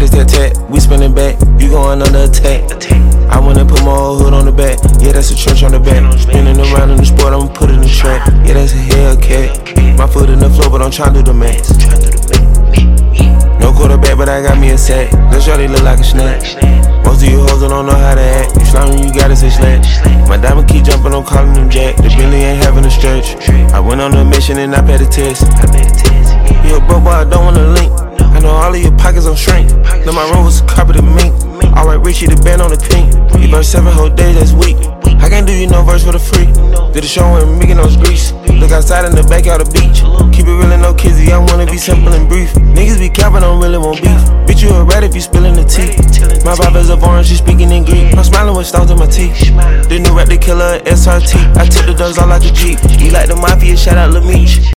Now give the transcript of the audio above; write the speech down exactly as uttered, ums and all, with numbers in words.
That is that tat, we spinning back, you going under attack. I wanna put my old hood on the back, yeah, that's a church on the back. Spinning around in the sport, I'ma put it in the track, yeah, that's a Hellcat. My foot in the floor, but I'm tryna do the max. No quarterback, but I got me a sack. That shorty look like a snack. Most of you hoes don't know how to act. You slamming, you gotta say slack. My diamond keep jumping, I'm calling them Jack. The Bentley ain't having a stretch. I went on a mission and I paid a test. You a broke boy, I don't wanna link. I know all of your pockets on shrink. Know my room was carpeted mink. Alright, Richie, the band on the pink. You verse seven whole days, that's weak. I can't do you no verse for the free. Did a show in Mykonos, Greece. Look outside in the backyard of the beach. Keep it real and no kizzy, I wanna be simple and brief. Niggas be capping, don't really want beef. Bitch, you a rat if you spillin' the tea. My vibe is a foreign, she speaking in Greek. I'm smiling with stones in my teeth. The new rap, the killer, S R T. I took the dogs all like a Jeep. We like the mafia, shout out Lil Meech.